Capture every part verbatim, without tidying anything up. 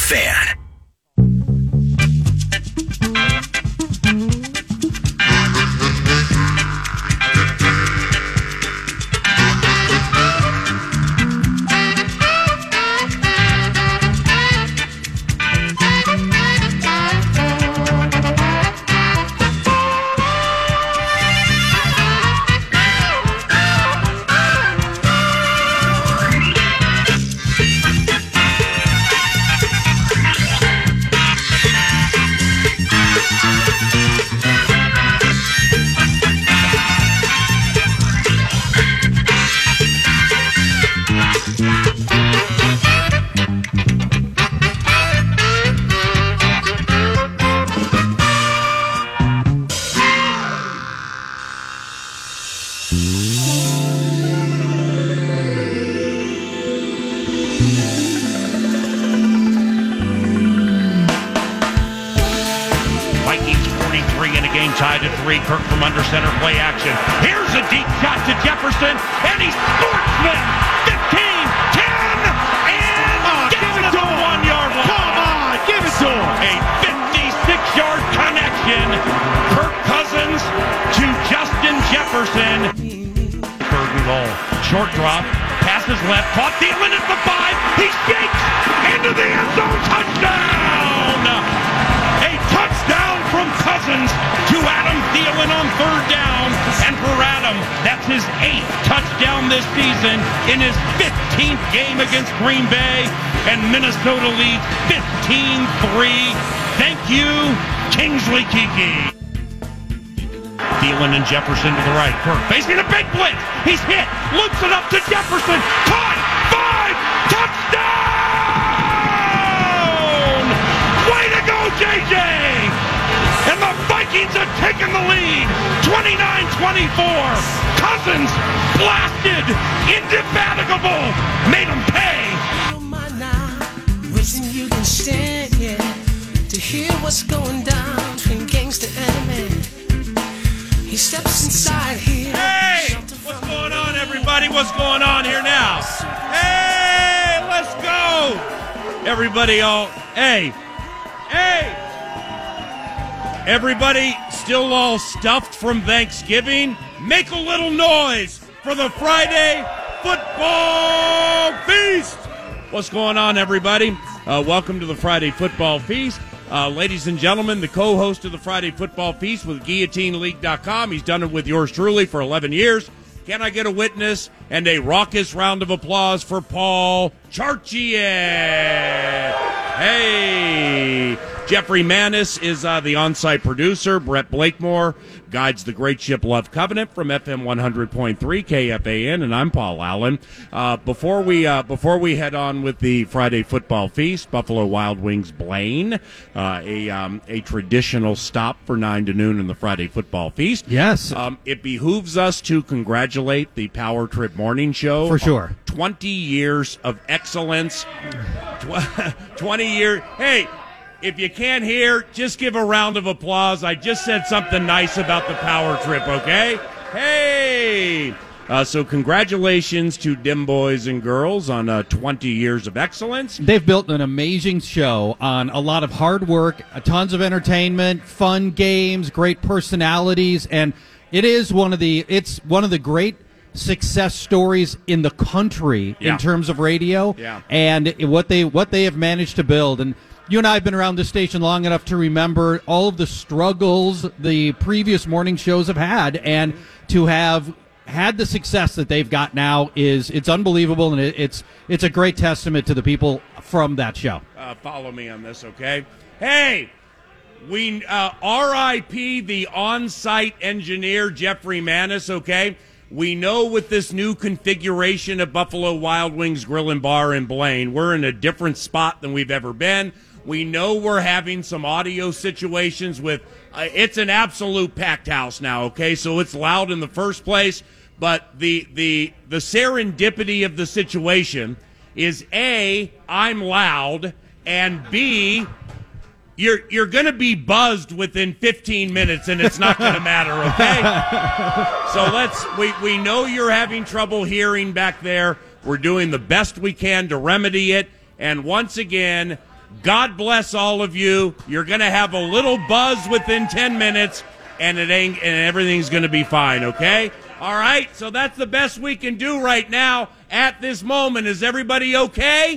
Fan. Kirk from under center, play action. Here's a deep shot to Jefferson, and he scorched them. fifteen, ten, and oh, down to the one-yard line. Come on, give it to him. A fifty-six-yard connection. Kirk Cousins to Justin Jefferson. Third and goal. Short drop. Passes left. Caught Thielen at the five. He shakes into the end zone. Touchdown! A touchdown from Cousins to Adam Thielen on third down. And for Adam, that's his eighth touchdown this season in his fifteenth game against Green Bay. And Minnesota leads fifteen three. Thank you, Kingsley Keke. Thielen and Jefferson to the right. Kirk facing a big blitz. He's hit. Loops it up to Jefferson. Caught. Five. Touchdown! Way to go, J J! And the Vikings have taken the lead. twenty-nine twenty-four. Cousins blasted. Indefatigable. Made him pay. Wishing you can stand here to hear what's going down between gangster and man. He steps inside here. Hey! What's going on, everybody? What's going on here now? Hey! Let's go! Everybody all... Hey! Hey! Everybody still all stuffed from Thanksgiving? Make a little noise for the Friday Football Feast! What's going on, everybody? Uh, welcome to the Friday Football Feast. Uh, ladies and gentlemen, the co-host of the Friday Football Feast with Guillotine League dot com. He's done it with yours truly for eleven years. Can I get a witness and a raucous round of applause for Paul Charchier? Hey! Jeffrey Manis is uh, the on-site producer. Brett Blakemore guides the Great Ship Love Covenant from F M one hundred point three K F A N, and I'm Paul Allen. Uh, before we uh, before we head on with the Friday Football Feast, Buffalo Wild Wings Blaine, uh, a um, a traditional stop for nine to noon in the Friday Football Feast. Yes, um, it behooves us to congratulate the Power Trip Morning Show for sure. Twenty years of excellence. Twenty years. Hey. If you can't hear, just give a round of applause. I just said something nice about the Power Trip, okay? Hey! Uh, so congratulations to Dim Boys and Girls on uh, twenty years of excellence. They've built an amazing show on a lot of hard work, uh, tons of entertainment, fun games, great personalities, and it is one of the it's one of the great success stories in the country yeah. in terms of radio. Yeah. And what they what they have managed to build. And you and I have been around this station long enough to remember all of the struggles the previous morning shows have had, and to have had the success that they've got now is it's unbelievable, and it, it's it's a great testament to the people from that show. Uh, follow me on this, okay? Hey, we uh, R I P the on-site engineer Jeffrey Manis, okay? We know with this new configuration of Buffalo Wild Wings Grill and Bar in Blaine, we're in a different spot than we've ever been. We know we're having some audio situations with, uh, it's an absolute packed house now, okay? So it's loud in the first place, but the the the serendipity of the situation is A, I'm loud, and B, you're you're going to be buzzed within fifteen minutes, and it's not going to matter, okay? So let's, we, we know you're having trouble hearing back there. We're doing the best we can to remedy it, and once again, God bless all of you. You're going to have a little buzz within ten minutes, and it ain't, and everything's going to be fine, okay? All right, so that's the best we can do right now at this moment. Is everybody okay?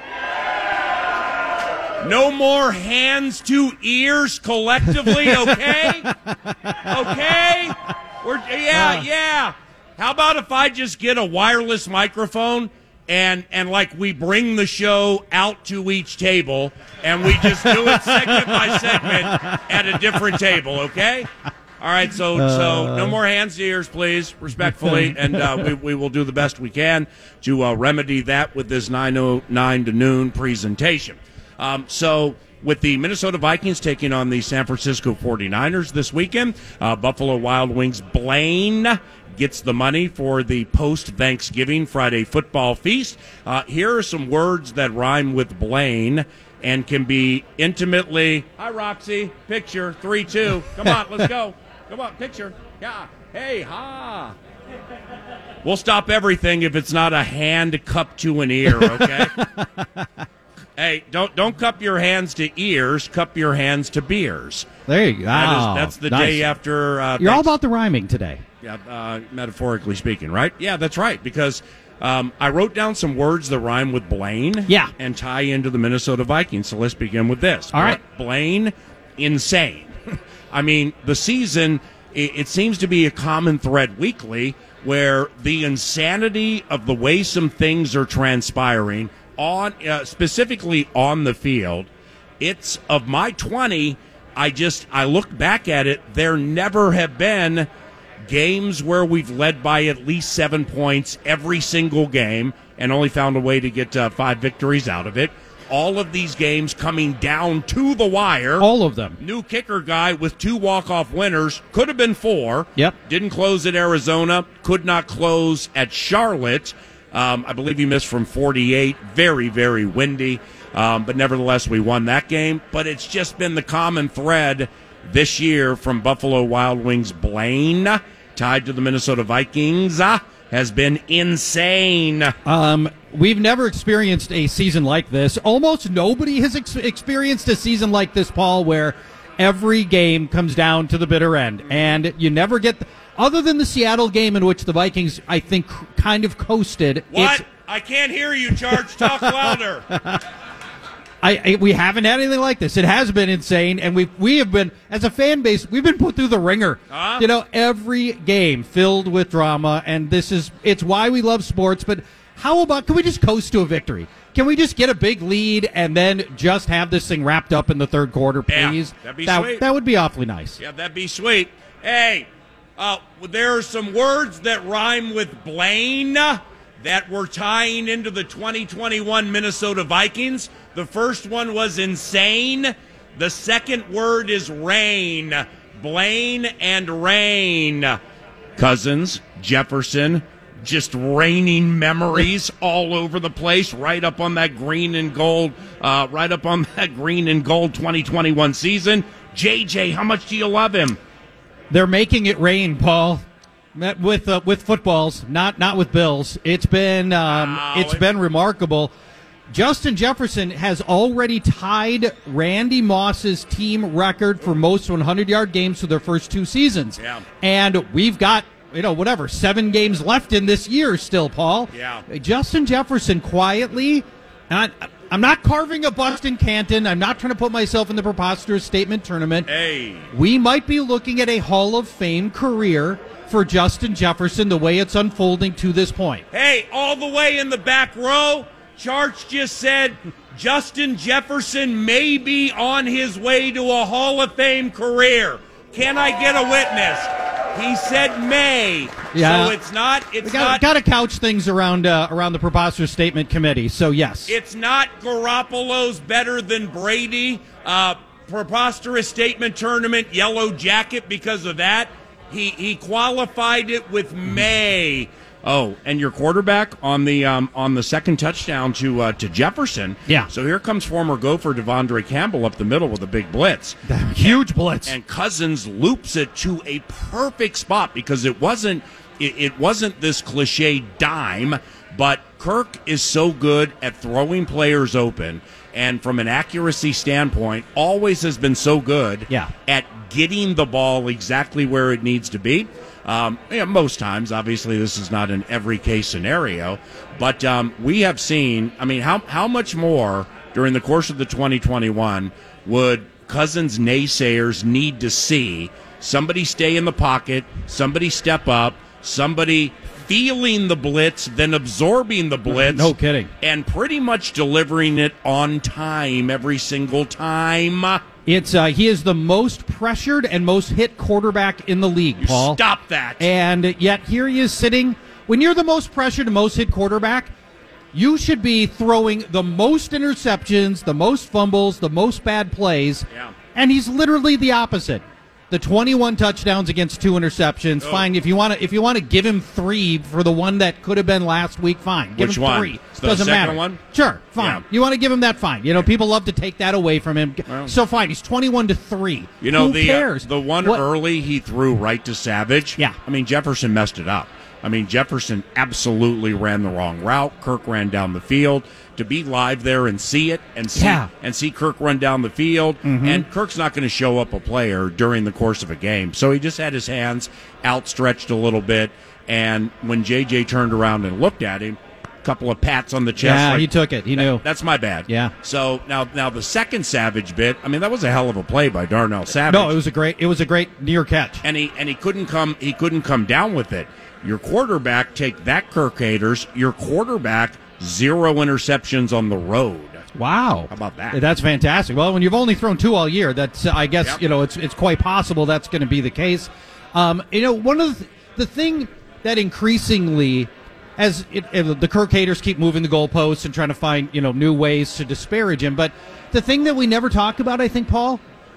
No more hands to ears collectively, okay? Okay? We're, yeah, yeah. How about if I just get a wireless microphone and, and like we bring the show out to each table and we just do it segment by segment at a different table, okay? All right, so so no more hands to ears, please, respectfully, and uh, we, we will do the best we can to uh, remedy that with this nine oh nine to noon presentation. Um, so with the Minnesota Vikings taking on the San Francisco forty-niners this weekend, uh, Buffalo Wild Wings Blaine gets the money for the post-Thanksgiving Friday football feast. Uh, here are some words that rhyme with Blaine and can be intimately, hi, Roxy, picture, three, two, come on, let's go. Come on, picture, yeah, hey, ha. We'll stop everything if it's not a hand cupped to an ear, okay? Hey, don't don't cup your hands to ears. Cup your hands to beers. There you go. That is, Oh, that's the nice. day after. Uh, You're all thanks- about the rhyming today. Yeah, uh, metaphorically speaking, right? Yeah, that's right. Because um, I wrote down some words that rhyme with Blaine. Yeah. And tie into the Minnesota Vikings. So let's begin with this. All right. Blaine, insane. I mean, the season. It, it seems to be a common thread weekly where the insanity of the way some things are transpiring. On uh, specifically on the field, it's of my twenty. I just I look back at it. There never have been games where we've led by at least seven points every single game and only found a way to get uh, five victories out of it. All of these games coming down to the wire. All of them. New kicker guy with two walk-off winners. Could have been four. Yep. Didn't close at Arizona. Could not close at Charlotte. Um, I believe he missed from forty-eight. Very, very windy. Um, but nevertheless, we won that game. But it's just been the common thread this year from Buffalo Wild Wings Blaine, tied to the Minnesota Vikings, uh, has been insane. Um, we've never experienced a season like this. Almost nobody has ex- experienced a season like this, Paul, where every game comes down to the bitter end. And you never get... The, other than the Seattle game in which the Vikings, I think, kind of coasted. What? It's, I can't hear you, Charge. Talk louder. I, I we haven't had anything like this. It has been insane, and we we have been, as a fan base, we've been put through the ringer. Huh? You know, every game filled with drama, and this is it's why we love sports. But how about, can we just coast to a victory? Can we just get a big lead and then just have this thing wrapped up in the third quarter, please? Yeah, that'd be that, sweet. That would be awfully nice. Yeah, that'd be sweet. Hey, uh, there are some words that rhyme with Blaine that we're tying into the twenty twenty-one Minnesota Vikings. The first one was insane. The second word is rain. Blaine and rain. Cousins, Jefferson, just raining memories all over the place, right up on that green and gold, uh, right up on that green and gold twenty twenty-one season. J J, how much do you love him? They're making it rain, Paul. With uh, with footballs, not not with Bills. It's been um, Wow. it's been remarkable. Justin Jefferson has already tied Randy Moss's team record for most hundred-yard games for their first two seasons. Yeah. And we've got, you know, whatever, seven games left in this year still, Paul. Yeah. Justin Jefferson quietly, and I, I'm not carving a bust in Canton. I'm not trying to put myself in the preposterous statement tournament. Hey. We might be looking at a Hall of Fame career for Justin Jefferson, the way it's unfolding to this point. Hey, all the way in the back row, Charts just said Justin Jefferson may be on his way to a Hall of Fame career. Can I get a witness? He said may. Yeah. So it's not, it's We got, not, got to couch things around uh, around the preposterous statement committee. So yes, it's not Garoppolo's better than Brady. Uh, preposterous statement tournament, yellow jacket because of that. He he qualified it with May. Oh, and your quarterback on the um, on the second touchdown to uh, to Jefferson. Yeah. So here comes former Gopher Devondre Campbell up the middle with a big blitz. huge blitz. And Cousins loops it to a perfect spot because it wasn't it, it wasn't this cliche dime, but Kirk is so good at throwing players open and from an accuracy standpoint, always has been so good Yeah. at getting the ball exactly where it needs to be. Um, yeah, most times, obviously, this is not an every case scenario, but um, we have seen. I mean, how how much more during the course of the twenty twenty-one would Cousins naysayers need to see somebody stay in the pocket, somebody step up, somebody feeling the blitz, then absorbing the blitz. No kidding. And pretty much delivering it on time every single time. It's uh, he is the most pressured and most hit quarterback in the league, You Paul. Stop that. And yet here he is sitting. When you're the most pressured and most hit quarterback, you should be throwing the most interceptions, the most fumbles, the most bad plays. Yeah. And he's literally the opposite. The twenty-one touchdowns against two interceptions. Oh. Fine, if you want to, if you want to give him three for the one that could have been last week, fine. Give Which him one? three. The Doesn't second matter. one? Sure, fine. Yeah. You want to give him that, fine. You know, people love to take that away from him. Well. So fine, he's twenty-one to three. You know, Who the cares? Uh, the one What- early he threw right to Savage. Yeah. I mean, Jefferson messed it up. I mean, Jefferson absolutely ran the wrong route. Kirk ran down the field. To be live there and see it and see Yeah. and see Kirk run down the field, Mm-hmm. and Kirk's not going to show up a player during the course of a game. So he just had his hands outstretched a little bit, and when J J turned around and looked at him, a couple of pats on the chest. Yeah, like, he took it. He knew. That's my bad. Yeah. So now, now the second Savage bit. I mean, that was a hell of a play by Darnell Savage. No, it was a great. It was a great near catch. and he and he couldn't come. He couldn't come down with it. Your quarterback, take that, Kirk haters. Your quarterback, zero interceptions on the road. Wow, How about that? That's fantastic. Well, when you've only thrown two all year, that's uh, I guess Yep. you know it's it's quite possible that's going to be the case. Um, you know, one of the, the thing that increasingly, as it, it- the Kirk haters keep moving the goalposts and trying to find you know new ways to disparage him, but the thing that we never talk about, I think, Paul,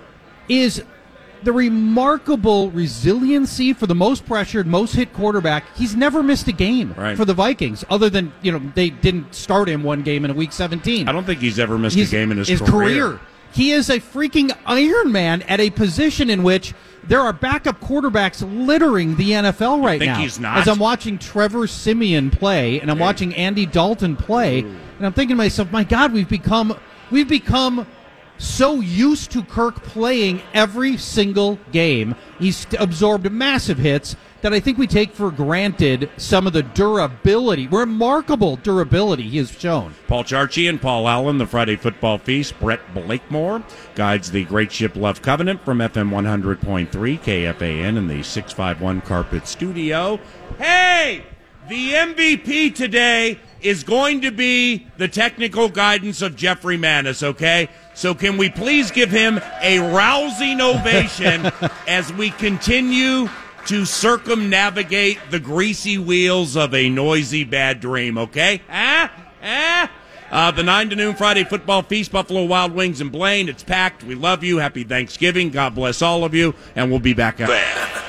is the remarkable resiliency for the most pressured, most hit quarterback. He's never missed a game Right. for the Vikings, other than you know they didn't start him one game in a week seventeen. I don't think he's ever missed He's- a game in his, career. He is a freaking Iron Man at a position in which there are backup quarterbacks littering the N F L right think now. he's not? As I'm watching Trevor Siemian play and I'm watching Andy Dalton play, and I'm thinking to myself, my God, we've become we've become so used to Kirk playing every single game. He's absorbed massive hits that I think we take for granted some of the durability, remarkable durability he has shown. Paul Charchi and Paul Allen, the Friday Football Feast. Brett Blakemore guides the Great Ship Love Covenant from F M one hundred point three K F A N in the six five one Carpet Studio. Hey, the M V P today is going to be the technical guidance of Jeffrey Manis, okay? So can we please give him a rousing ovation as we continue to circumnavigate the greasy wheels of a noisy bad dream, okay? Ah? Ah? Uh, the nine to noon Friday Football Feast, Buffalo Wild Wings and Blaine. It's packed. We love you. Happy Thanksgiving. God bless all of you. And we'll be back out.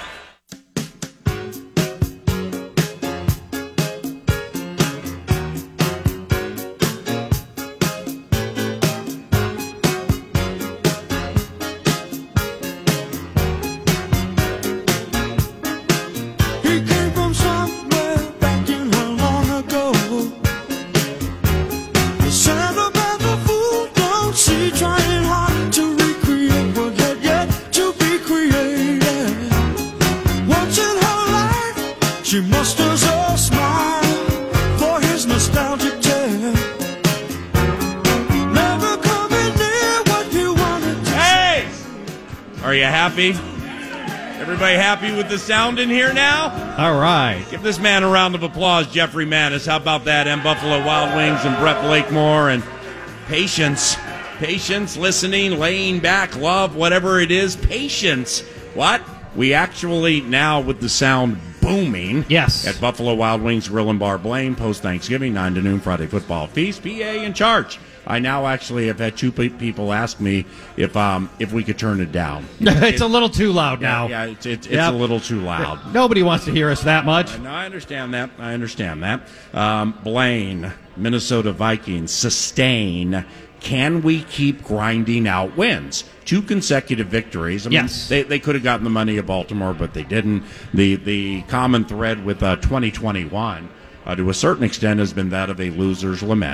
He came from somewhere back in her long ago. The sentimental fool don't see trying hard to recreate what had yet to be created. Once in her life, she musters a smile for his nostalgic tale. Never coming near what you wanted to. Hey! Are you happy? Everybody happy with the sound in here now? All right. Give this man a round of applause, Jeffrey Manis. How about that? And Buffalo Wild Wings and Brett Blakemore and patience. Patience, listening, laying back, love, whatever it is. Patience. What? We actually now with the sound booming. Yes. At Buffalo Wild Wings Grill and Bar Blaine, post-Thanksgiving, nine to noon Friday Football Feast. P A in charge. I now actually have had two pe- people ask me if um if we could turn it down. It's a little too loud Yeah, now. yeah, it's, it's, it's Yep. a little too loud. Nobody wants to hear us that much. No, I understand that. I understand that. Um, Blaine, Minnesota Vikings, sustain. Can we keep grinding out wins? Two consecutive victories. I mean, Yes. They, they could have gotten the money of Baltimore, but they didn't. The the common thread with uh, twenty twenty-one, uh, to a certain extent, has been that of a loser's lament.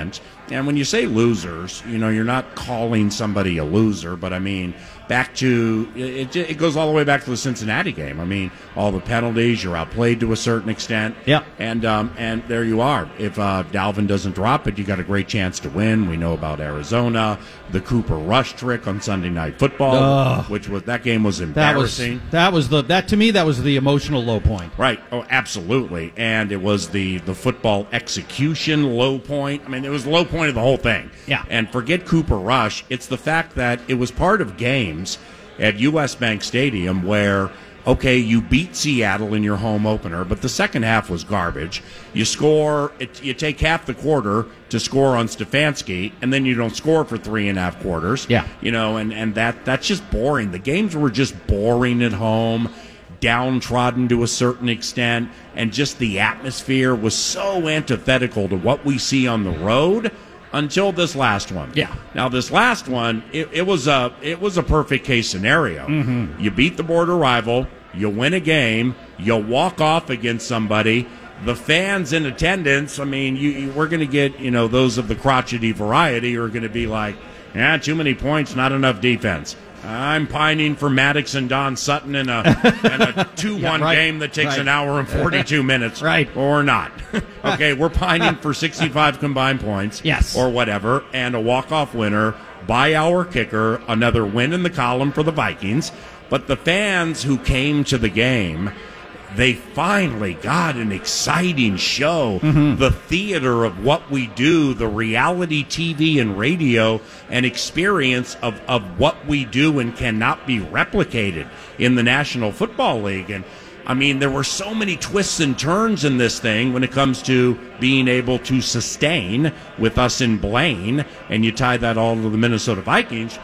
And when you say losers, you know, you're not calling somebody a loser, but I mean, back to it, it goes all the way back to the Cincinnati game. I mean, all the penalties, you're outplayed to a certain extent. Yeah. And um, and there you are. If uh, Dalvin doesn't drop it, you got a great chance to win. We know about Arizona, the Cooper Rush trick on Sunday Night Football, Ugh. which was that game was That was embarrassing. that was the that to me that was the emotional low point. Right. Oh, absolutely. And it was the, the football execution low point. I mean, it was the low point of the whole thing. Yeah. And forget Cooper Rush. It's the fact that it was part of games at U S. Bank Stadium where, okay, you beat Seattle in your home opener, but the second half was garbage. You score, it, you take half the quarter to score on Stefanski, and then you don't score for three and a half quarters. Yeah. You know, and, and that that's just boring. The games were just boring at home, downtrodden to a certain extent, and just the atmosphere was so antithetical to what we see on the road until this last one. Yeah. Now this last one, it, it was a it was a perfect case scenario. Mm-hmm. You beat the border rival, you win a game, you walk off against somebody. The fans in attendance, I mean, you, you we're going to get, you know, those of the crotchety variety are going to be like, yeah, too many points, not enough defense. I'm pining for Maddox and Don Sutton in a, in a two one Yeah, right, game that takes right. an hour and forty-two minutes. Right. Or not. Okay, we're pining for sixty-five combined points. Yes. Or whatever, and a walk-off winner by our kicker, another win in the column for the Vikings. But the fans who came to the game, they finally got an exciting show. Mm-hmm. The theater of what we do, the reality T V and radio, and experience of, of what we do and cannot be replicated in the National Football League. And I mean, there were so many twists and turns in this thing when it comes to being able to sustain with us in Blaine, and you tie that all to the Minnesota Vikings,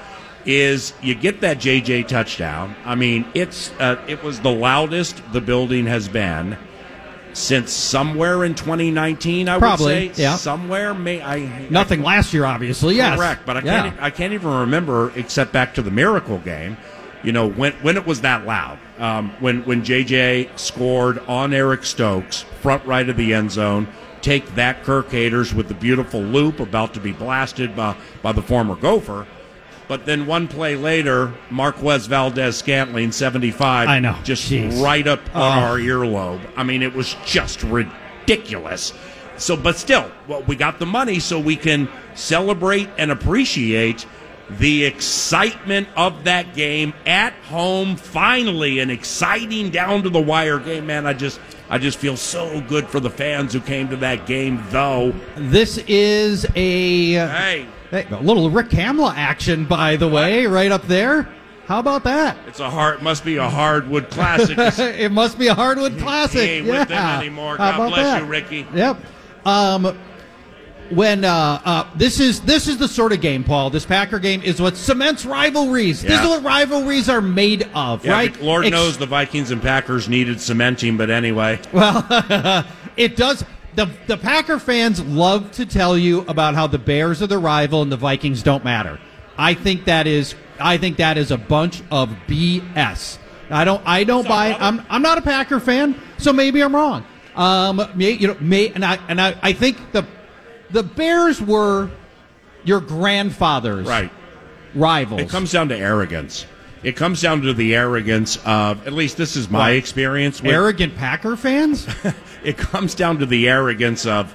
is you get that J J touchdown. I mean, it's uh, it was the loudest the building has been since somewhere in twenty nineteen, I Probably, would say. yeah. Somewhere. May, I, Nothing last year, obviously. Yes. Correct, but I Yeah. can't. I can't even remember except back to the Miracle game. You know when when it was that loud. Um, when when J J scored on Eric Stokes, front right of the end zone. Take that, Kirk Haters, with the beautiful loop about to be blasted by by the former Gopher. But then one play later, Marquez Valdez-Scantling, seventy-five, I know. just Jeez. right up on Oh. our earlobe. I mean, it was just ridiculous. So, but still, well, we got the money so we can celebrate and appreciate the excitement of that game at home. Finally, an exciting down-to-the-wire game. Man, I just... I just feel so good for the fans who came to that game, though. This is a Hey, hey, a little Rick Hamla action, by the way, right up there. How about that? it's a hard, must be a hardwood classic. It must be a hardwood classic. He ain't yeah. with them anymore. How God about bless that? you, Ricky. Yep. Um, when uh, uh, this is this is the sort of game, Paul. This Packer game is what cements rivalries. This Yeah. is what rivalries are made of, Yeah, right? but Lord Ex- knows the Vikings and Packers needed cementing, but anyway. Well, it does. The the Packer fans love to tell you about how the Bears are the rival and the Vikings don't matter. I think that is I think that is a bunch of B S. I don't I don't buy it. I'm I'm not a Packer fan, so maybe I'm wrong. Um, may, you know, may and I and I, I think the the Bears were your grandfather's Right. rivals. It comes down to arrogance. It comes down to the arrogance of, at least this is my What? experience with Arrogant Packer fans. it comes down to the arrogance of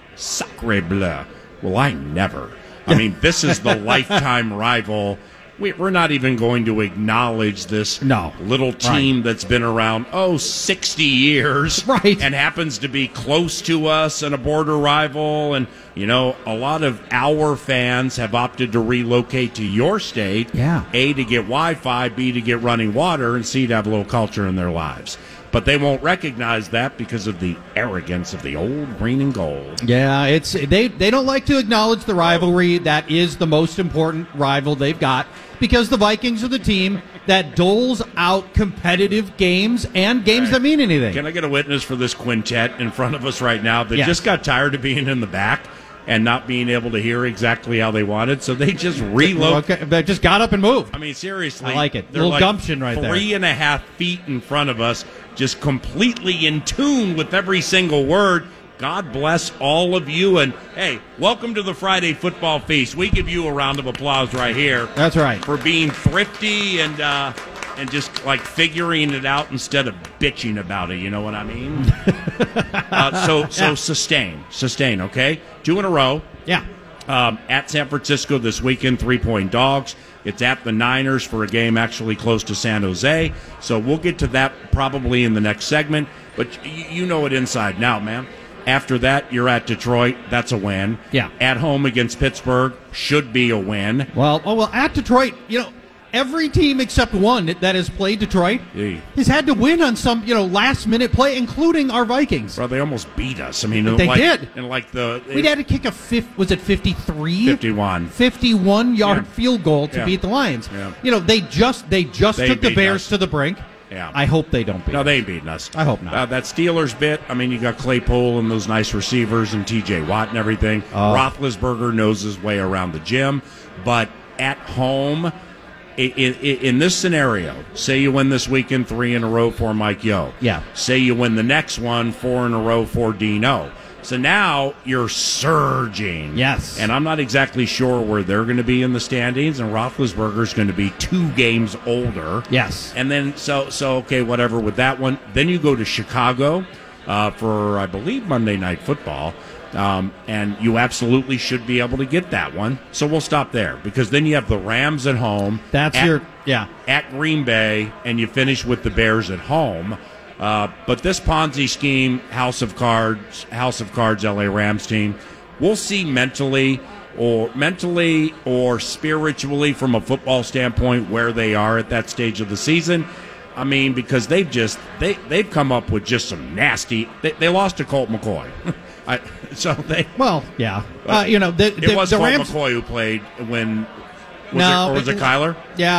sacre bleu. Well, I never. I mean, this is the lifetime rival. We, we're not even going to acknowledge this No. little team that's been around, oh, sixty years. Right. And happens to be close to us and a border rival. And, you know, a lot of our fans have opted to relocate to your state. Yeah. A, to get Wi-Fi, B, to get running water, and C, to have a little culture in their lives. But they won't recognize that because of the arrogance of the old green and gold. Yeah, it's they they don't like to acknowledge the rivalry that is the most important rival they've got, because the Vikings are the team that doles out competitive games and games Right. that mean anything. Can I get a witness for this quintet in front of us right now that Yes. just got tired of being in the back and not being able to hear exactly how they wanted, so they just reload. Okay, they just got up and moved. I mean, seriously. I like it. They're Little like gumption right there. Three and a half feet in front of us, just completely in tune with every single word. God bless all of you. And, hey, welcome to the Friday Football Feast. We give you a round of applause right here. That's right. For being thrifty and uh, and just, like, figuring it out instead of bitching about it. You know what I mean? uh, so, so Yeah. sustain. Sustain, okay? Two in a row. Yeah. Um, at San Francisco this weekend, three-point dogs. It's at the Niners for a game actually close to San Jose. So we'll get to that probably in the next segment. But y- you know it inside and out, man. After that, you're at Detroit. That's a win. Yeah. At home against Pittsburgh should be a win. Well, oh well, at Detroit, you know, every team except one that has played Detroit Yeah. has had to win on some, you know, last minute play, including our Vikings. Bro, they almost beat us. I mean, They like, did. And like the We had to kick a fifth. Was it fifty-three? fifty-one. fifty-one yard Yeah. field goal to Yeah. beat the Lions. Yeah. You know, they just they just They took the beat Bears us. to the brink. Yeah. I hope they don't beat. No, us. they ain't beating us. I hope not. Uh, that Steelers bit, I mean, you got Claypool and those nice receivers and T J Watt and everything. Oh. Roethlisberger knows his way around the gym. But at home, i i i in this scenario, say you win this weekend three in a row for Mike Yo. Yeah. Say you win the next one four in a row for Dino. So now you're surging. Yes. And I'm not exactly sure where they're going to be in the standings, and Roethlisberger's going to be two games older. Yes. And then, so, so okay, whatever with that one. Then you go to Chicago uh, for, I believe, Monday Night Football. Um, and you absolutely should be able to get that one. So we'll stop there, because then you have the Rams at home. That's at, your yeah. at Green Bay, and you finish with the Bears at home. Uh, but this Ponzi scheme, House of Cards, House of Cards, L A Rams team, we'll see mentally or mentally or spiritually from a football standpoint where they are at that stage of the season. I mean, because they've just they they've come up with just some nasty. They, they lost to Colt McCoy, I, so they. Well, yeah. Uh, you know, the, It the, was the Colt Rams. McCoy who played when. Was No, it, or was it it- Kyler?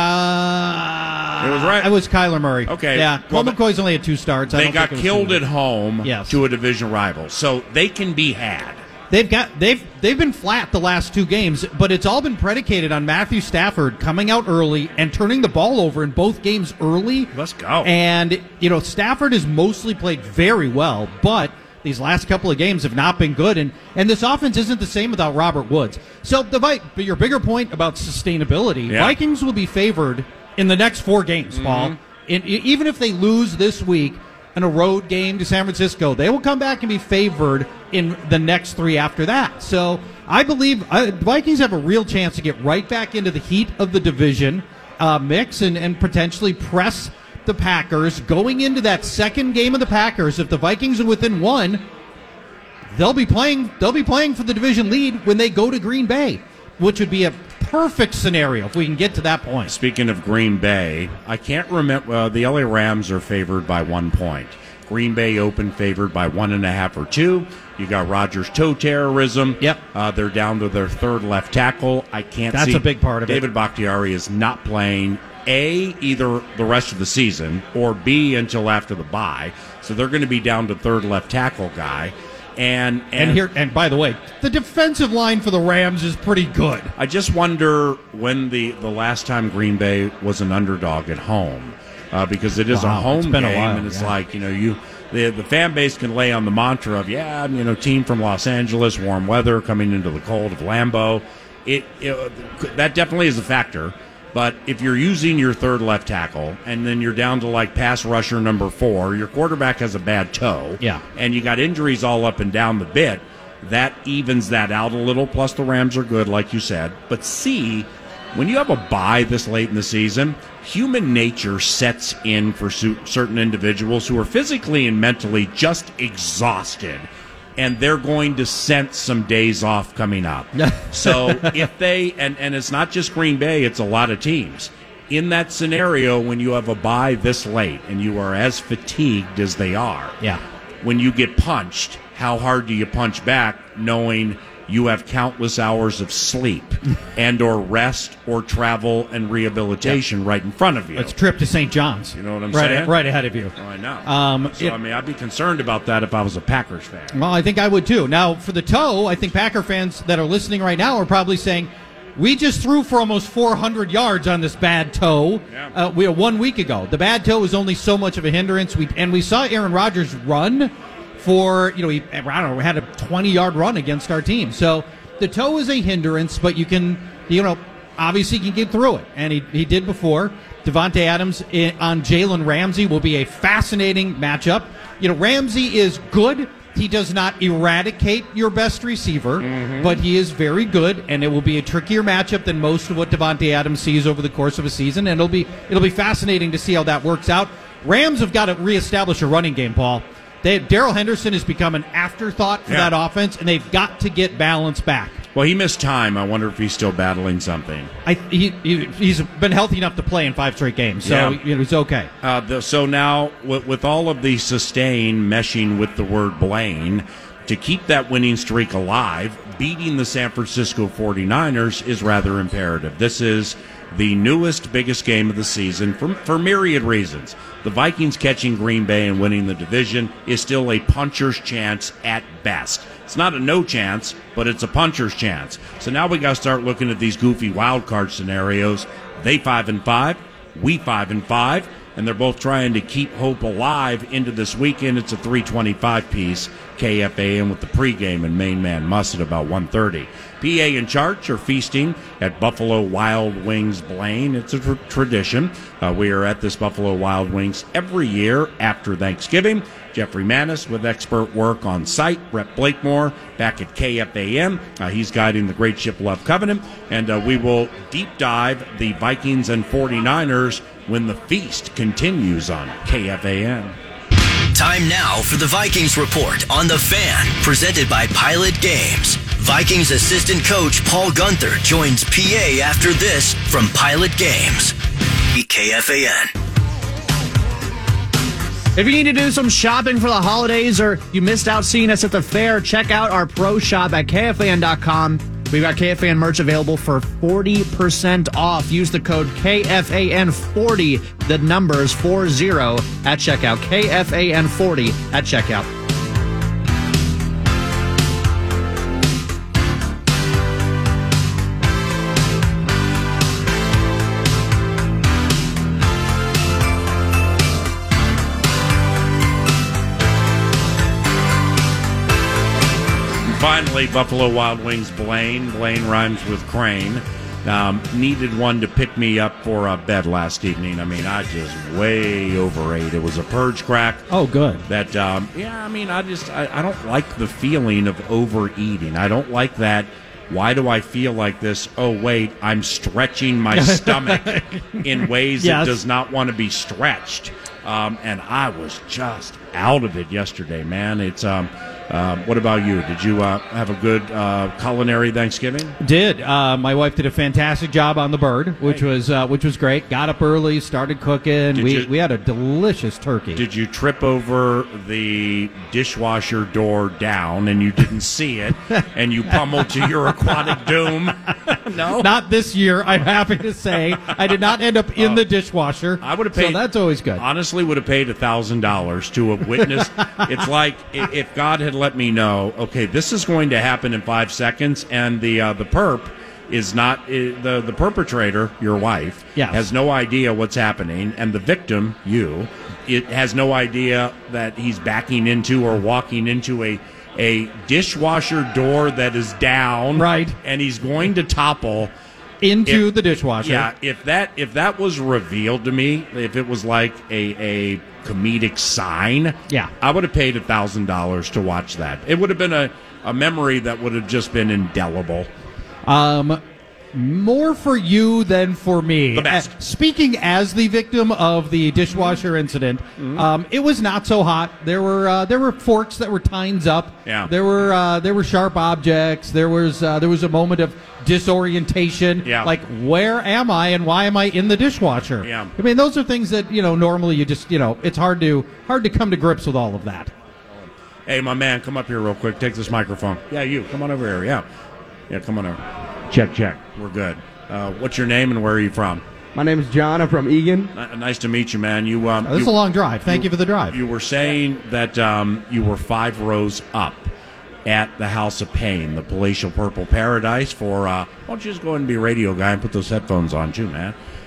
Yeah, It was right. It was Kyler Murray. Okay. Yeah, Well, Colt McCoy's only had two starts. I They don't got think it was killed too at many. home Yes. to a division rival, so they can be had. They've got they've they've been flat the last two games, but it's all been predicated on Matthew Stafford coming out early and turning the ball over in both games early. Let's go. And you know, Stafford has mostly played very well, but these last couple of games have not been good, and, and this offense isn't the same without Robert Woods. So the Vi- but your bigger point about sustainability, Yeah. Vikings will be favored in the next four games, Paul. Mm-hmm. In, even if they lose this week in a road game to San Francisco, they will come back and be favored in the next three after that. So I believe uh, Vikings have a real chance to get right back into the heat of the division uh, mix and, and potentially press the Packers going into that second game of the Packers. If the Vikings are within one, they'll be playing they'll be playing for the division lead when they go to Green Bay, which would be a perfect scenario if we can get to that point. Speaking of Green Bay, I can't remember. Uh, the L A Rams are favored by one point. Green Bay open favored by one and a half or two. You got Rodgers toe terrorism. Yep. Uh, they're down to their third left tackle. I can't That's see. a big part of it. David Bakhtiari is not playing, A, either the rest of the season, or B, until after the bye. So they're going to be down to third left tackle guy. And, and, And here and by the way, the defensive line for the Rams is pretty good. I just wonder when the, the last time Green Bay was an underdog at home, uh, because it is Wow, a home it's been a game, while, and it's yeah. like, you know, you the the fan base can lay on the mantra of, yeah, you know, team from Los Angeles, warm weather coming into the cold of Lambeau. It, it that definitely is a factor. But if you're using your third left tackle and then you're down to like pass rusher number four, your quarterback has a bad toe, Yeah. and you got injuries all up and down the bit, that evens that out a little. Plus the Rams are good, like you said. But C, when you have a bye this late in the season, human nature sets in for su- certain individuals who are physically and mentally just exhausted. And they're going to sense some days off coming up. So if they, and, and it's not just Green Bay, it's a lot of teams. In that scenario, when you have a bye this late and you are as fatigued as they are, Yeah. when you get punched, how hard do you punch back knowing you have countless hours of sleep and or rest or travel and rehabilitation right in front of you? It's a trip to Saint John's. You know what I'm right, saying? Right ahead of you. Oh, I know. Um, so, it- I mean, I'd be concerned about that if I was a Packers fan. Well, I think I would too. Now, for the toe, I think Packer fans that are listening right now are probably saying, we just threw for almost four hundred yards on this bad toe Yeah. uh, we, one week ago. The bad toe was only so much of a hindrance. We, and we saw Aaron Rodgers run for, you know, he, I don't know, had a twenty-yard run against our team. So the toe is a hindrance, but you can, you know, obviously you can get through it. And he, he did before. Devontae Adams in, on Jalen Ramsey will be a fascinating matchup. You know, Ramsey is good. He does not eradicate your best receiver, mm-hmm. but he is very good, and it will be a trickier matchup than most of what Devontae Adams sees over the course of a season, and it'll be it'll be fascinating to see how that works out. Rams have got to reestablish a running game, Paul. They Darrell Henderson has become an afterthought for yeah. that offense, and they've got to get balance back. Well, he missed time. I wonder if he's still battling something. I, he, he he's been healthy enough to play in five straight games, so yeah. you know, he's okay. Uh, the, so now, with, with all of the sustain meshing with the word Blaine, to keep that winning streak alive, beating the San Francisco forty-niners is rather imperative. This is the newest, biggest game of the season for, for myriad reasons. The Vikings catching Green Bay and winning the division is still a puncher's chance at best. It's not a no chance, but it's a puncher's chance. So now we got to start looking at these goofy wild card scenarios. They five and five, we five and five, and they're both trying to keep hope alive into this weekend. It's a three twenty-five piece, K F A N with the pregame and main man must at about one thirty. P A and Charts are feasting at Buffalo Wild Wings Blaine. It's a tr- tradition. Uh, we are at this Buffalo Wild Wings every year after Thanksgiving. Jeffrey Manis with expert work on site. Brett Blakemore back at K F A N. Uh, he's guiding the Great Ship Love Covenant. And uh, we will deep dive the Vikings and forty-niners when the feast continues on K F A N. Time now for the Vikings Report on The Fan, presented by Pilot Games. Vikings assistant coach Paul Gunther joins P A after this from Pilot Games. K F A N. If you need to do some shopping for the holidays or you missed out seeing us at the fair, check out our pro shop at K F A N dot com. We've got K F A N merch available for forty percent off. Use the code K F A N forty, the numbers forty at checkout. K F A N forty at checkout. Finally, Buffalo Wild Wings Blaine. Blaine rhymes with Crane. Um, needed one to pick me up for a bed last evening. I mean, I just way overate. It was a purge crack. Oh, good. That, um, yeah, I mean, I just, I, I don't like the feeling of overeating. I don't like that. Why do I feel like this? Oh, wait, I'm stretching my stomach in ways Yes. it does not want to be stretched. Um, and I was just out of it yesterday, man. It's, um, uh, what about you? Did you uh, have a good uh, culinary Thanksgiving? Did. Uh, my wife did a fantastic job on the bird, which Hey. was uh, which was great. Got up early, started cooking. Did We you- we had a delicious turkey. Did you trip over the dishwasher door down and you didn't see it and you pummeled to your aquatic doom? No? Not this year, I'm happy to say. I did not end up in the dishwasher. I would have paid. So that's always good. Honestly, would have paid a thousand dollars to have witnessed. It's like i- if God had let me know. Okay, this is going to happen in five seconds, and the uh, the perp is not uh, the the perpetrator. Your wife Yes. has no idea what's happening, and the victim, you, it has no idea that he's backing into or walking into a. A dishwasher door that is down, Right. and he's going to topple. Into If- the dishwasher. Yeah, if that if that was revealed to me, if it was like a, a comedic sign, Yeah. I would have paid a thousand dollars to watch that. It would have been a, a memory that would have just been indelible. Um, more for you than for me. The best. Uh, speaking as the victim of the dishwasher incident, Mm-hmm. um, it was not so hot. There were uh, there were forks that were tines up. Yeah. There were uh, there were sharp objects. There was uh, there was a moment of disorientation. Yeah. Like, where am I and why am I in the dishwasher? Yeah. I mean, those are things that, you know, normally you just, you know, it's hard to hard to come to grips with all of that. Hey, my man, come up here real quick. Take this microphone. Yeah, you. Come on over here. Yeah. Yeah, come on over. Check, check. We're good. Uh, what's your name and where are you from? My name is John. I'm from Egan. N- nice to meet you, man. You, um, Uh, this is you- a long drive. Thank you, for the drive. You were saying that um, you were five rows up at the House of Pain, the palatial purple paradise for, uh, why don't you just go ahead and be a radio guy and put those headphones on too, man?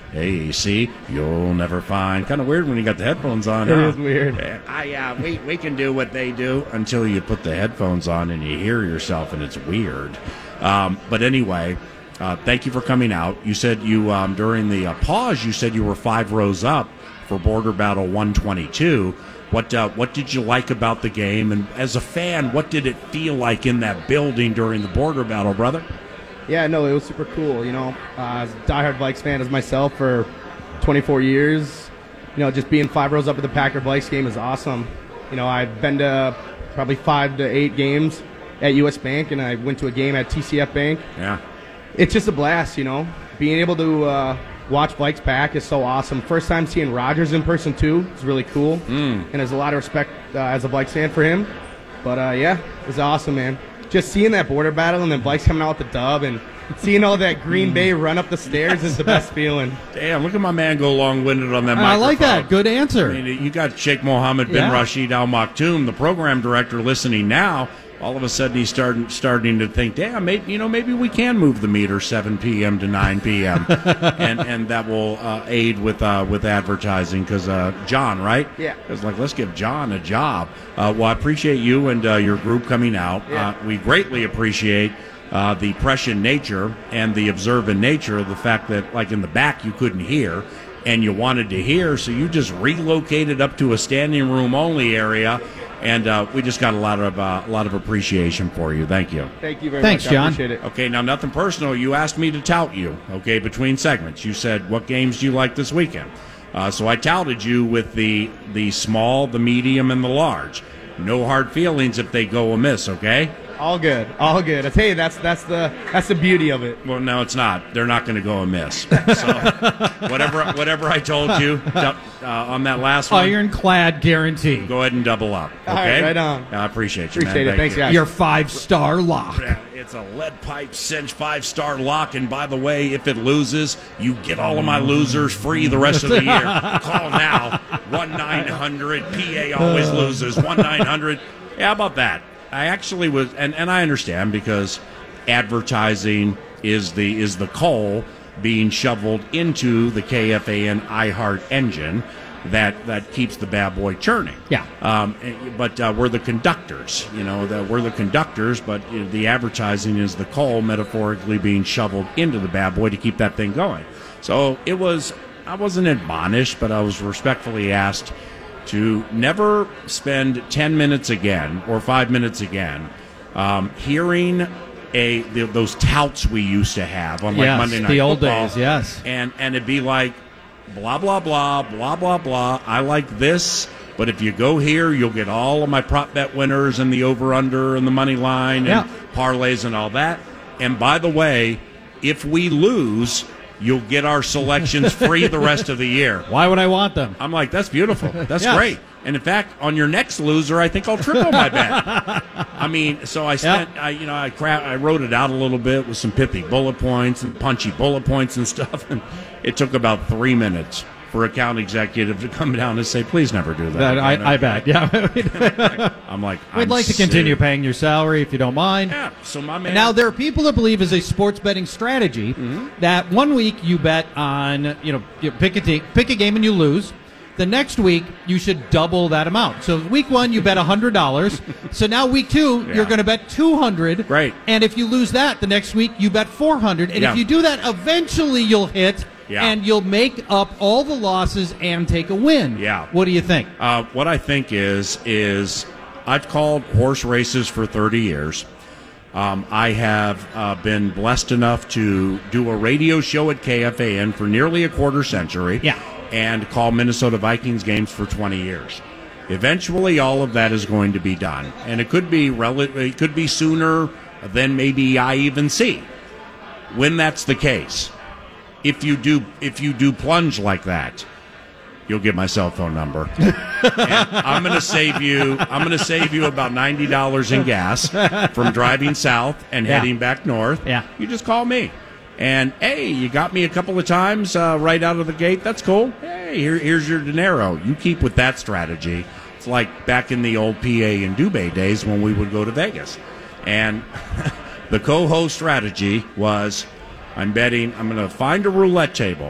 Hey, see, you'll never find. Kind of weird when you got the headphones on. It huh? is weird. Uh, I, uh, we, we can do what they do until you put the headphones on and you hear yourself, and it's weird. Um, but anyway, uh, thank you for coming out. You said you, um, during the uh, pause, you said you were five rows up for Border Battle one twenty-two. What uh, what did you like about the game? And as a fan, what did it feel like in that building during the Border Battle, brother? Yeah, no, it was super cool. You know, uh, as a diehard Vikes fan as myself for twenty-four years, you know, just being five rows up at the Packer Vikes game is awesome. You know, I've been to probably five to eight games at U S Bank, and I went to a game at T C F Bank. Yeah. It's just a blast, you know. Being able to uh, watch Vikes Pack is so awesome. First time seeing Rodgers in person, too, is really cool. Mm. And there's a lot of respect uh, as a Vikes fan for him. But, uh, yeah, it was awesome, man. Just seeing that border battle and then Vikes coming out with the dub and seeing all that Green Bay run up the stairs is the best feeling. Damn, look at my man go long-winded on that I microphone. like that. Good answer. I mean, you got Sheikh Mohammed bin Yeah. Rashid Al Maktoum, the program director, listening now. All of a sudden, he's starting starting to think, damn, maybe, you know, maybe we can move the meter seven p.m. to nine p.m. and and that will uh, aid with uh, with advertising because uh, John, right? Yeah. It's like, let's give John a job. Uh, well, I appreciate you and uh, your group coming out. Yeah. Uh, we greatly appreciate uh, the prescient nature and the observant nature of the fact that, like in the back, you couldn't hear. And you wanted to hear, so you just relocated up to a standing room only area, and uh, we just got a lot of uh, a lot of appreciation for you. Thank you. Thank you very Thanks, much. John. I appreciate it. Okay, now nothing personal. You asked me to tout you. Okay, between segments, you said what games do you like this weekend. Uh, so I touted you with the the small, the medium, and the large. No hard feelings if they go amiss. Okay. All good. All good. I tell you, that's that's the that's the beauty of it. Well, no, it's not. They're not going to go amiss. So whatever whatever I told you uh, on that last one, Ironclad guarantee. go ahead and double up. Okay, All right, right on. I appreciate you, Appreciate man. it. Thanks, you. guys. Your five-star lock. Yeah, it's a lead pipe cinch five star lock, and by the way, if it loses, you get all of my losers free the rest of the year. Call now one nine hundred P A always loses one nine hundred. Yeah, how about that? I actually was, and, and I understand because advertising is the is the coal being shoveled into the K F A N iHeart engine that that keeps the bad boy churning. Yeah. Um, but uh, we're the conductors, you know. That we're the conductors, but you know, the advertising is the coal metaphorically being shoveled into the bad boy to keep that thing going. So it was. I wasn't admonished, but I was respectfully asked to never spend ten minutes again or five minutes again um, hearing a the, those touts we used to have on like Yes, Monday Night the old Football. days, yes. And, and it'd be like, blah, blah, blah, blah, blah, blah. I like this, but if you go here, you'll get all of my prop bet winners and the over-under and the money line and Yeah. parlays and all that. And by the way, if we lose, you'll get our selections free the rest of the year. Why would I want them? I'm like, that's beautiful. That's Yes. great. And in fact, on your next loser, I think I'll triple my bet. I mean, so I spent, I, you know, I cra- I wrote it out a little bit with some pithy bullet points and punchy bullet points and stuff. And it took about three minutes for account executive to come down and say, please never do that. That, again." I, I bet. Yeah. I'm like, We'd I'm like to continue serious. paying your salary if you don't mind. Yeah. So my man. And now there are people that believe is a sports betting strategy that one week you bet on, you know, you pick a te- pick a game and you lose. The next week you should double that amount. So week one you bet one hundred dollars. So now week two Yeah. you're going to bet two hundred dollars. Right. And if you lose that, the next week you bet four hundred dollars. And Yeah. if you do that, eventually you'll hit Yeah. and you'll make up all the losses and take a win. Yeah. What do you think? Uh, what I think is is I've called horse races for thirty years. Um, I have uh, been blessed enough to do a radio show at K F A N for nearly a quarter century. Yeah. And call Minnesota Vikings games for twenty years. Eventually, all of that is going to be done, and it could be rel- it could be sooner than maybe I even see. When that's the case, if you do if you do plunge like that, you'll get my cell phone number. And I'm going to save you. I'm going to save you about ninety dollars in gas from driving south and Yeah. heading back north. Yeah. You just call me. And hey, you got me a couple of times uh, right out of the gate. That's cool. Hey, here, here's your dinero. You keep with that strategy. It's like back in the old P A and Dubé days when we would go to Vegas. And the co-host strategy was, I'm betting I'm going to find a roulette table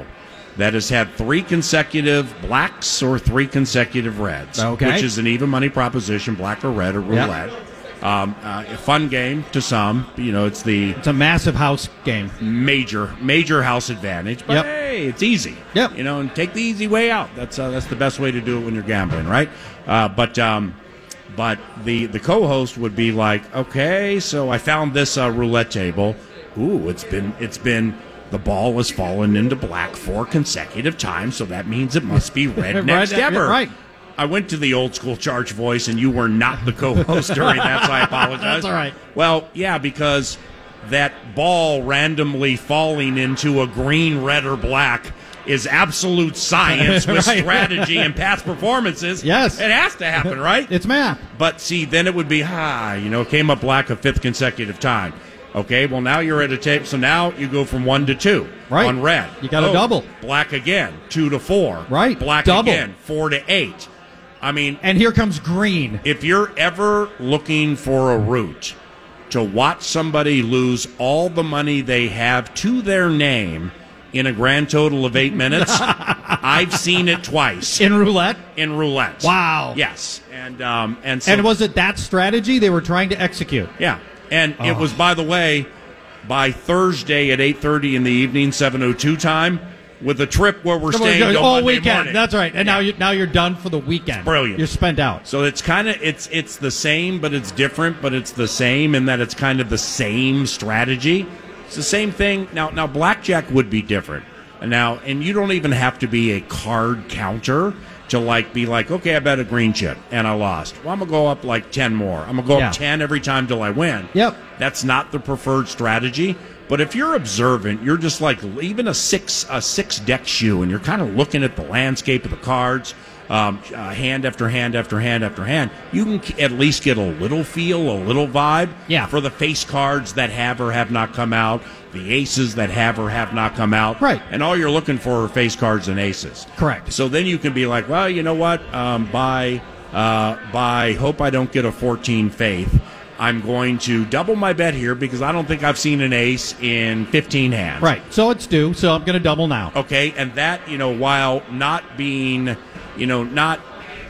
that has had three consecutive blacks or three consecutive reds, Okay. which is an even money proposition, black or red or roulette. Um, uh, a fun game to some. You know, it's the It's a massive house game. major major house advantage. But Yep. hey, it's easy. Yep. You know, and take the easy way out. That's uh, that's the best way to do it when you're gambling, right? Uh, but um, but the the co-host would be like, okay, so I found this uh, roulette table. Ooh, it's been it's been the ball has fallen into black four consecutive times, so that means it must be red Right, next yeah, ever. right. I went to the old school charge voice, and you were not the co-host during that, so I apologize. That's all right. Well, yeah, because that ball randomly falling into a green, red, or black is absolute science with Right. strategy and past performances. Yes. It has to happen, right? It's math. But see, then it would be, ah, you know, came up black a fifth consecutive time. Okay, well, now you're at a tape, so now you go from one to two Right. on red. You got a Oh, double. Black again, two to four. Right. Black Double. again, four to eight. I mean, And here comes green. if you're ever looking for a route to watch somebody lose all the money they have to their name in a grand total of eight minutes, I've seen it twice In roulette? in roulette. Wow. Yes, and um, and so, And was it that strategy they were trying to execute? yeah, and it Oh. was, by the way, by Thursday at eight thirty in the evening, seven oh two time, with a trip where we're staying till all Monday weekend. morning. That's right. And now Yeah. you now you're done for the weekend. Brilliant. You're spent out. So it's kind of it's it's the same, but it's different. But it's the same in that it's kind of the same strategy. It's the same thing. Now now blackjack would be different. And now and you don't even have to be a card counter to like be like, okay, I bet a green chip and I lost. Well, I'm gonna go up like ten more. I'm gonna go Yeah. up ten every time till I win. Yep. That's not the preferred strategy. But if you're observant, you're just like even a six a six deck shoe, and you're kind of looking at the landscape of the cards, um, uh, hand after hand after hand after hand. You can k- at least get a little feel, a little vibe, Yeah. for the face cards that have or have not come out, the aces that have or have not come out, Right. And all you're looking for are face cards and aces, Correct. So then you can be like, well, you know what? Um, by uh, by hope I don't get a fourteen faith. I'm going to double my bet here because I don't think I've seen an ace in fifteen hands. Right. So it's due. So I'm going to double now. Okay, and that, you know, while not being, you know, not,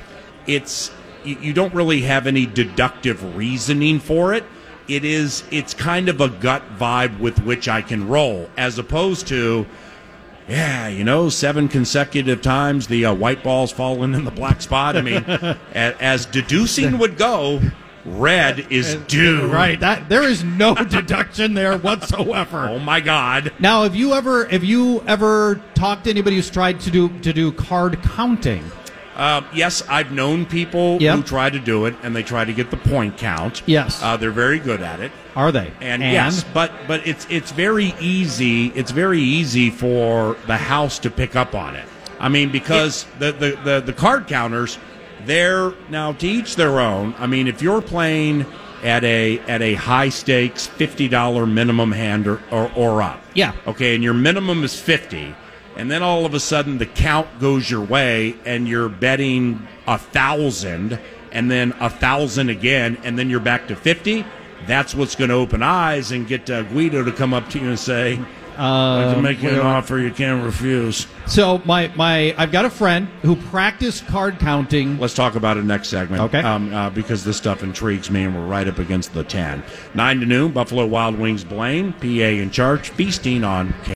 it's, you, you don't really have any deductive reasoning for it. It is, it's kind of a gut vibe with which I can roll, as opposed to, yeah, you know, seven consecutive times the uh, white ball's fallen in the black spot. I mean, a, as deducing would go, red is due. Right. That there is no deduction there whatsoever. Oh my God. Now, have you ever have you ever talked to anybody who's tried to do to do card counting? Uh, yes, I've known people Yep. who try to do it, and they try to get the point count. Yes. uh, they're very good at it. Are they? And, yes, but but it's it's very easy. It's very easy for the house to pick up on it. I mean, because the, the, the, the card counters, they're now to each their own. I mean, if you're playing at a at a high stakes fifty dollar minimum hand or, or or up, Yeah. okay, and your minimum is fifty. And then all of a sudden the count goes your way and you're betting a thousand and then a thousand again and then you're back to fifty. That's what's going to open eyes and get uh, Guido to come up to you and say, I'd like to make you an offer you can't refuse. So my my I've got a friend who practiced card counting. Let's talk about it next segment. Okay. Um, uh, because this stuff intrigues me and we're right up against the ten. nine to noon, Buffalo Wild Wings Blaine, P A in charge, feasting on